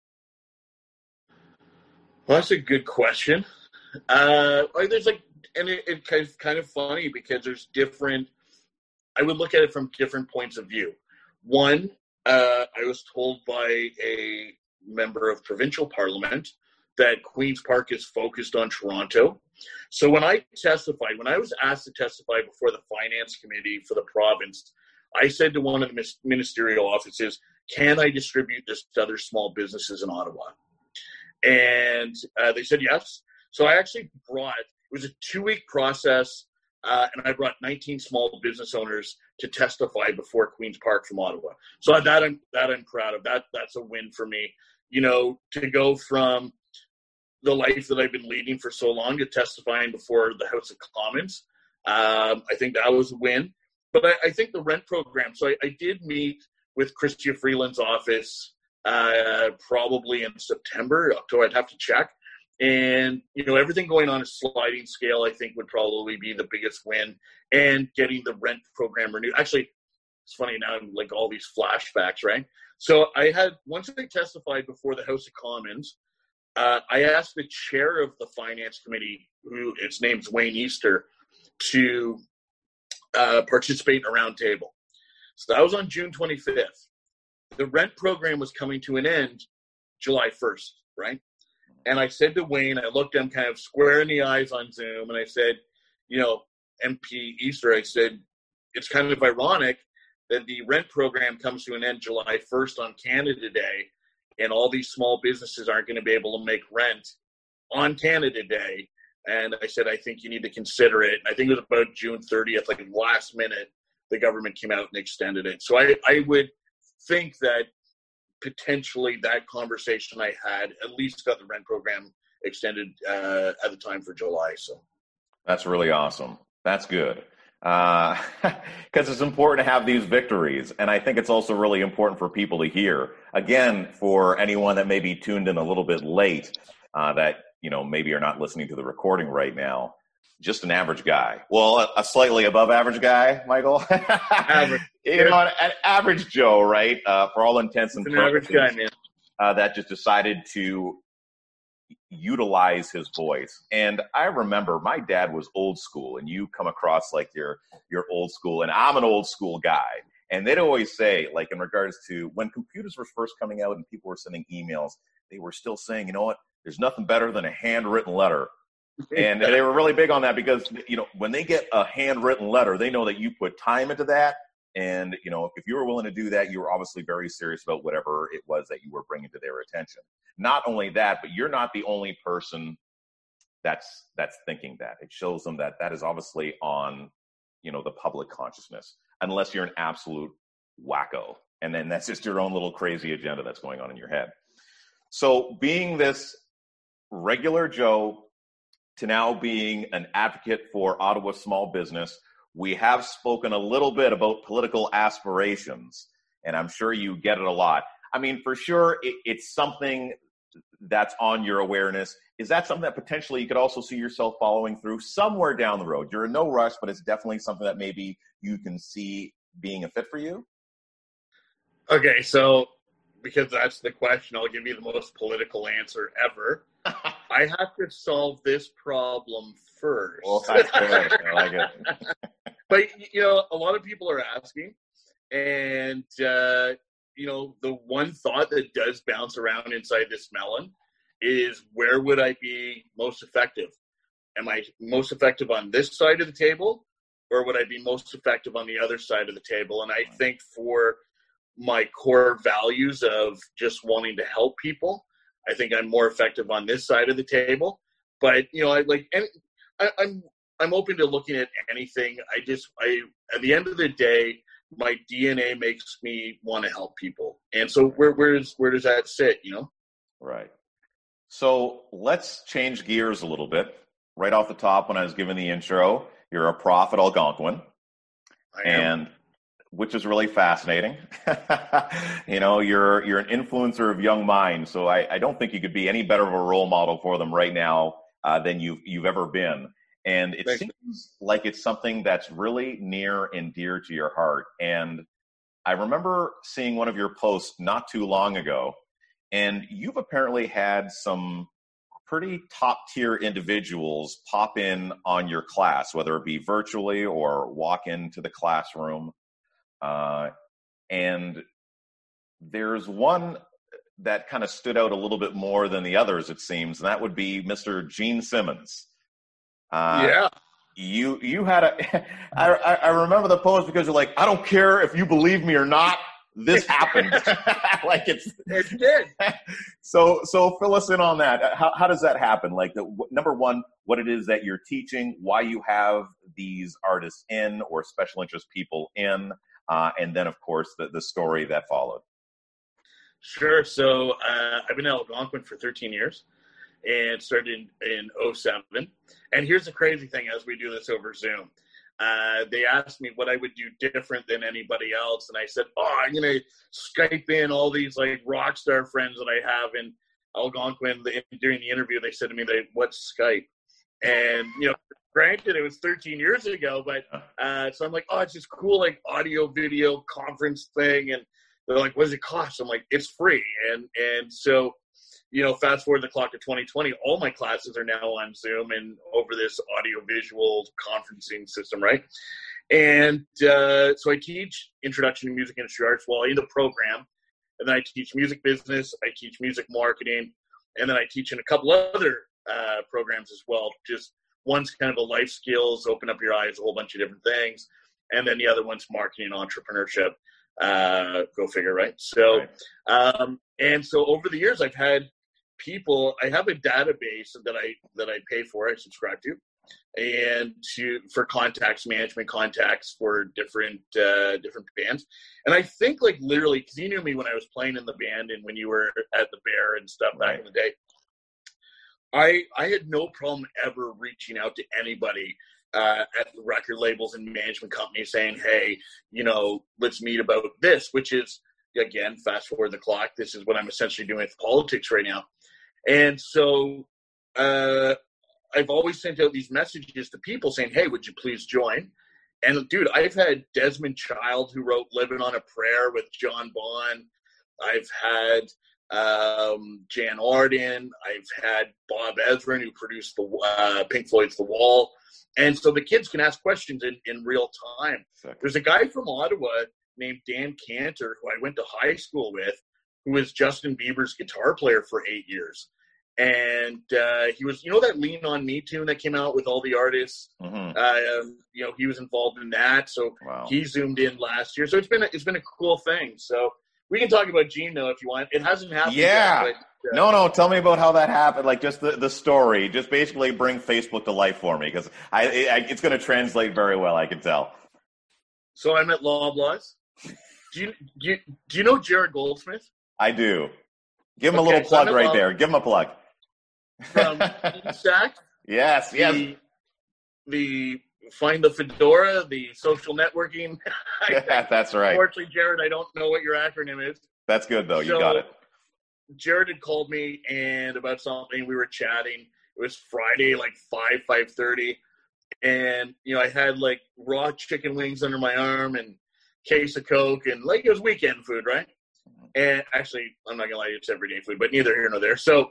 Well, that's a good question. There's like, and it's kind of funny because there's different, I would look at it from different points of view. One, I was told by a member of provincial parliament that Queen's Park is focused on Toronto. So when I was asked to testify before the finance committee for the province, I said to one of the ministerial offices, can I distribute this to other small businesses in Ottawa? And they said yes. So I actually it was a 2-week process, and I brought 19 small business owners to testify before Queen's Park from Ottawa. So that I'm proud of. That's a win for me. You know, to go from the life that I've been leading for so long to testifying before the House of Commons, I think that was a win. But I think the rent program, so I did meet with Chrystia Freeland's office probably in September, October, I'd have to check. And, you know, everything going on a sliding scale, I think would probably be the biggest win, and getting the rent program renewed. Actually, it's funny now, I'm like all these flashbacks, right? So once I testified before the House of Commons, I asked the chair of the finance committee, who its name's Wayne Easter, to participate in a round table. So that was on June 25th. The rent program was coming to an end July 1st, right? And I said to Wayne, I looked him kind of square in the eyes on Zoom, and I said, you know, MP Easter, I said, it's kind of ironic that the rent program comes to an end July 1st on Canada Day, and all these small businesses aren't going to be able to make rent on Canada Day. And I said, I think you need to consider it. I think it was about June 30th, like last minute, the government came out and extended it. So I would think that potentially that conversation I had at least got the rent program extended at the time for July. So that's really awesome. That's good. Because it's important to have these victories. And I think it's also really important for people to hear. Again, for anyone that may be tuned in a little bit late, that, you know, maybe you're not listening to the recording right now, just an average guy. Well, a slightly above average guy, Michael. Average. You know, an average Joe, right? For all intents and purposes. An average guy, man. That just decided to utilize his voice. And I remember my dad was old school, and you come across like you're old school, and I'm an old school guy. And they'd always say, like, in regards to when computers were first coming out and people were sending emails, they were still saying, you know what, there's nothing better than a handwritten letter. And they were really big on that because, you know, when they get a handwritten letter, they know that you put time into that. And, you know, if you were willing to do that, you were obviously very serious about whatever it was that you were bringing to their attention. Not only that, but you're not the only person that's thinking that. It shows them that that is obviously on, you know, the public consciousness, unless you're an absolute wacko. And then that's just your own little crazy agenda that's going on in your head. So being this regular Joe to now being an advocate for Ottawa small business, we have spoken a little bit about political aspirations, and I'm sure you get it a lot. I mean, for sure, it's something that's on your awareness. Is that something that potentially you could also see yourself following through somewhere down the road? You're in no rush, but it's definitely something that maybe you can see being a fit for you? Okay, so because that's the question, I'll give you the most political answer ever. I have to solve this problem first. Well, that's good. I like it. But, you know, a lot of people are asking, and, you know, the one thought that does bounce around inside this melon is, where would I be most effective? Am I most effective on this side of the table, or would I be most effective on the other side of the table? And I think for my core values of just wanting to help people, I think I'm more effective on this side of the table. But, you know, I'm open to looking at anything. At the end of the day, my DNA makes me want to help people. And so where does that sit, you know? Right. So let's change gears a little bit. Right off the top, when I was giving the intro, you're a prof at Algonquin. I am. Which is really fascinating. You know, you're an influencer of young minds, so I don't think you could be any better of a role model for them right now than you've ever been. And it seems like it's something that's really near and dear to your heart. And I remember seeing one of your posts not too long ago, and you've apparently had some pretty top-tier individuals pop in on your class, whether it be virtually or walk into the classroom. And there's one that kind of stood out a little bit more than the others, it seems, and that would be Mr. Gene Simmons. Yeah. You had I remember the post because you're like, I don't care if you believe me or not, this happened. Like It did. So fill us in on that. How does that happen? Like, number one, what it is that you're teaching, why you have these artists in or special interest people in, and then, of course, the story that followed. Sure. So I've been at Algonquin for 13 years and started in 2007. And here's the crazy thing as we do this over Zoom. They asked me what I would do different than anybody else. And I said, I'm going to Skype in all these like rock star friends that I have in Algonquin. During the interview, they said to me, what's Skype? And, granted, it was 13 years ago, but so I'm like, it's this cool like audio video conference thing. And they're like, what does it cost? I'm like, it's free. And so, fast forward the clock to 2020, all my classes are now on Zoom and over this audio visual conferencing system, right? And so I teach Introduction to Music Industry Arts while in the program. And then I teach music business, I teach music marketing, and then I teach in a couple other programs as well. Just one's kind of a life skills, open up your eyes, a whole bunch of different things. And then the other one's marketing and entrepreneurship. Go figure, right? So, and so over the years, I've had people. I have a database that I pay for. I subscribe to, and for contacts for different bands. And I think like literally, because you knew me when I was playing in the band and when you were at the Bear and stuff back in the day. I had no problem ever reaching out to anybody at the record labels and management companies saying, hey, let's meet about this, which is, again, fast forward the clock. This is what I'm essentially doing with politics right now. And so I've always sent out these messages to people saying, hey, would you please join? And dude, I've had Desmond Child, who wrote Living on a Prayer with John Bonn. I've had Jan Arden. I've had Bob Ezrin, who produced the Pink Floyd's The Wall. And so the kids can ask questions in real time. Exactly. There's a guy from Ottawa named Dan Cantor, who I went to high school with, who was Justin Bieber's guitar player for 8 years. And he was, that Lean On Me tune that came out with all the artists. Mm-hmm. He was involved in that. So He zoomed in last year. So it's been a cool thing. So we can talk about Gene, though, if you want. It hasn't happened yet. But, No. Tell me about how that happened. Like just the story. Just basically bring Facebook to life for me, because it's going to translate very well. I can tell. So I'm at Loblaws. Do you know Jared Goldsmith? I do. Give him a little plug right there. Give him a plug. From Stack. Yes. The Find the Fedora, the social networking. Yeah, that's right. Unfortunately, Jared, I don't know what your acronym is. That's good, though. You got it. Jared had called me and about something. We were chatting. It was Friday, like 5:30. And, I had like raw chicken wings under my arm and case of Coke, and like it was weekend food, right? And actually, I'm not going to lie, it's everyday food, but neither here nor there. So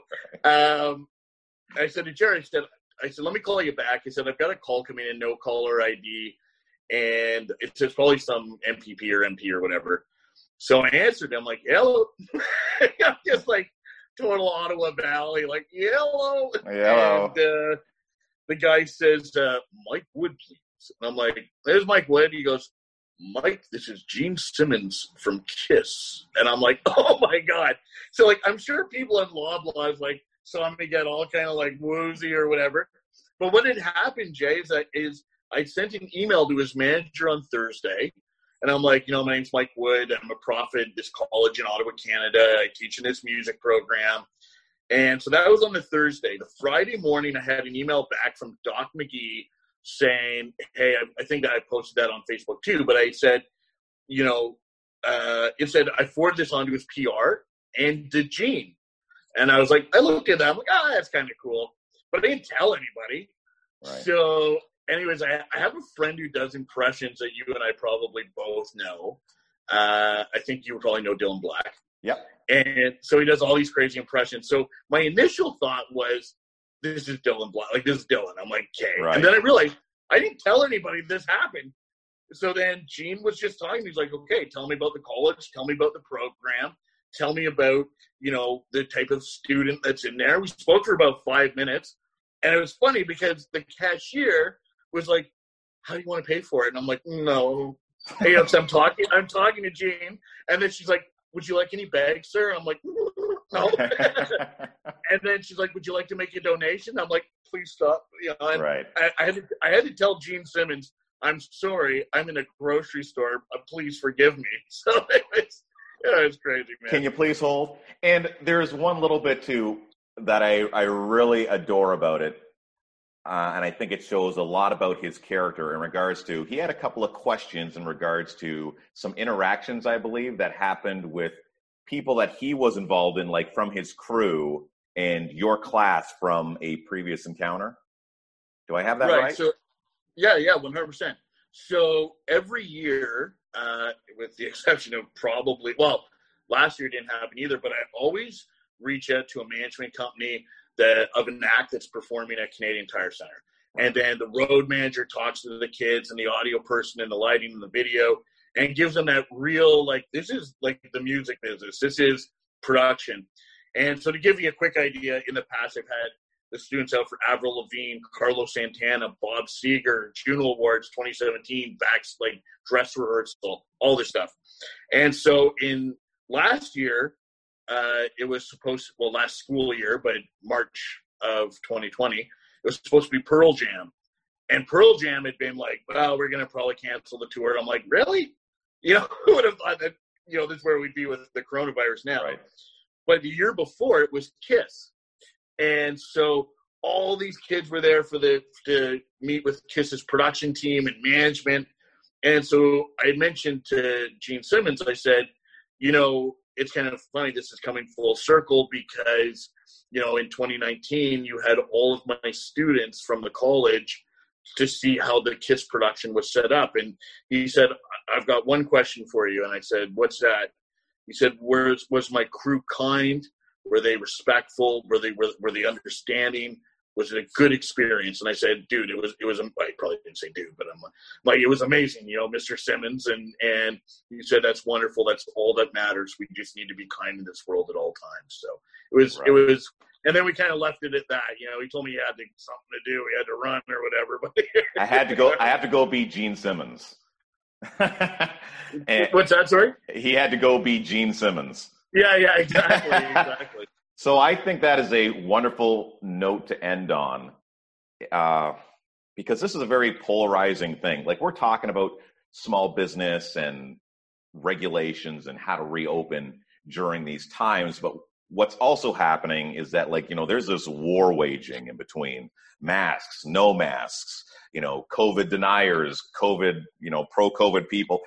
I said to Jared, I said, let me call you back. He said, I've got a call coming in, no caller ID, and it's probably some MPP or MP or whatever. So I answered him like, hello. I'm just like total Ottawa Valley, like, hello. Hello. And the guy says, Mike Wood, please. And I'm like, there's Mike Wood. He goes, Mike, this is Gene Simmons from KISS. And I'm like, oh my God. So like, I'm sure people in Loblaws like saw me get all kind of like woozy or whatever. But what had happened, Jay, is I sent an email to his manager on Thursday. And I'm like, my name's Mike Wood. I'm a prof at this college in Ottawa, Canada. I teach in this music program. And so that was on the Thursday. The Friday morning, I had an email back from Doc McGee saying, hey, I think I posted that on Facebook too, but I said, it said, I forwarded this on to his PR and to Gene. And I was like, I looked at that. I'm like, that's kind of cool. But I didn't tell anybody. Right. So anyways, I have a friend who does impressions that you and I probably both know. I think you would probably know Dylan Black. Yep. And so he does all these crazy impressions. So my initial thought was, this is Dylan Black. Like, this is Dylan. I'm like, okay. Right. And then I realized I didn't tell anybody this happened. So then Gene was just talking. He's like, okay, tell me about the college. Tell me about the program. Tell me about, the type of student that's in there. We spoke for about 5 minutes. And it was funny because the cashier was like, how do you want to pay for it? And I'm like, no. Hey, so I'm talking to Gene. And then she's like, would you like any bags, sir? I'm like, no. And then she's like, would you like to make a donation? I'm like, please stop. Right. I had to tell Gene Simmons, I'm sorry, I'm in a grocery store. Please forgive me. So it was crazy, man. Can you please hold? And there's one little bit too that I really adore about it. And I think it shows a lot about his character in regards to, he had a couple of questions in regards to some interactions, I believe, that happened with people that he was involved in, like from his crew and your class from a previous encounter. Do I have that right? So, yeah, 100%. So every year, with the exception of probably, last year didn't happen either, but I always reach out to a management company of an act that's performing at Canadian Tire Center. And then the road manager talks to the kids and the audio person and the lighting and the video and gives them that real, like, this is like the music business. This is production. And so to give you a quick idea, in the past, I've had the students out for Avril Lavigne, Carlos Santana, Bob Seger, Juno Awards 2017, like dress rehearsal, all this stuff. And so in last year, it was last school year, but March of 2020, it was supposed to be Pearl Jam. And Pearl Jam had been like, well, we're going to probably cancel the tour. And I'm like, really? Who would have thought that, this is where we'd be with the coronavirus now. Right. But the year before, it was KISS. And so all these kids were there to meet with KISS's production team and management. And so I mentioned to Gene Simmons, I said, it's kind of funny, this is coming full circle because, in 2019, you had all of my students from the college to see how the KISS production was set up. And he said, I've got one question for you. And I said, what's that? He said, was my crew kind? Were they respectful? Were they understanding? Was it a good experience? And I said, dude, it was. I probably didn't say dude, but I'm like, it was amazing, Mr. Simmons. And he said, that's wonderful. That's all that matters. We just need to be kind in this world at all times. So it was, and then we kind of left it at that. He told me he had something to do. He had to run or whatever. But I have to go be Gene Simmons. What's that, sorry? He had to go be Gene Simmons. Yeah, exactly. So I think that is a wonderful note to end on, because this is a very polarizing thing. Like, we're talking about small business and regulations and how to reopen during these times, but what's also happening is that, there's this war waging in between masks, no masks, COVID deniers, COVID, pro-COVID people.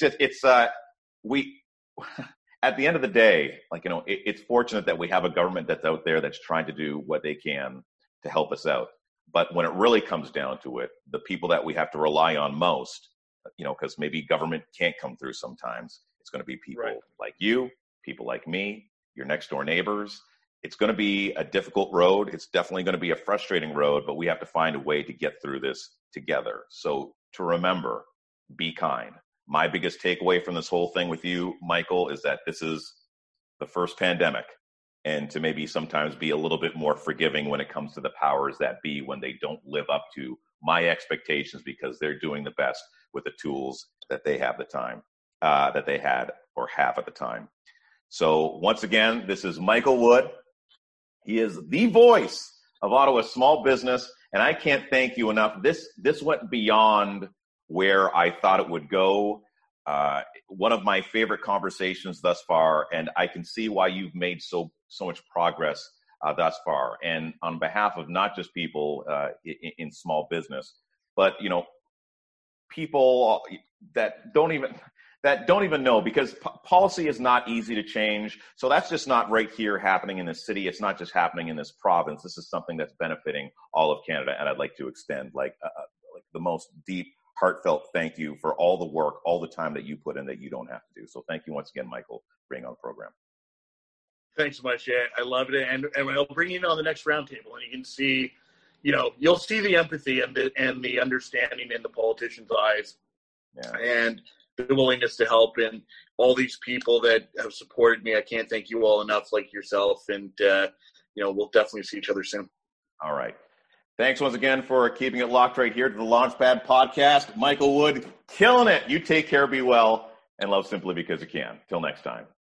At the end of the day, it's fortunate that we have a government that's out there that's trying to do what they can to help us out. But when it really comes down to it, the people that we have to rely on most, because maybe government can't come through sometimes, it's going to be people like you, people like me, your next door neighbors. It's going to be a difficult road. It's definitely going to be a frustrating road, but we have to find a way to get through this together. So to remember, be kind. My biggest takeaway from this whole thing with you, Michael, is that this is the first pandemic, and to maybe sometimes be a little bit more forgiving when it comes to the powers that be when they don't live up to my expectations, because they're doing the best with the tools that they have that they had or have at the time. So once again, this is Michael Wood. He is the voice of Ottawa small business, and I can't thank you enough. This went beyond where I thought it would go. One of my favorite conversations thus far, and I can see why you've made so much progress thus far. And on behalf of not just people in small business, but people that don't even know, because policy is not easy to change. So that's just not right here happening in this city. It's not just happening in this province. This is something that's benefiting all of Canada, and I'd like to extend the most deep heartfelt thank you for all the work, all the time that you put in that you don't have to do. So thank you once again, Michael, for being on the program. Thanks so much, Jay. I loved it. And I'll bring you in on the next roundtable, and you can see, you'll see the empathy and the understanding in the politicians' eyes, and the willingness to help, and all these people that have supported me. I can't thank you all enough, like yourself. And, we'll definitely see each other soon. All right. Thanks once again for keeping it locked right here to the Launchpad Podcast. Michael Wood, killing it. You take care, be well, and love simply because you can. Till next time.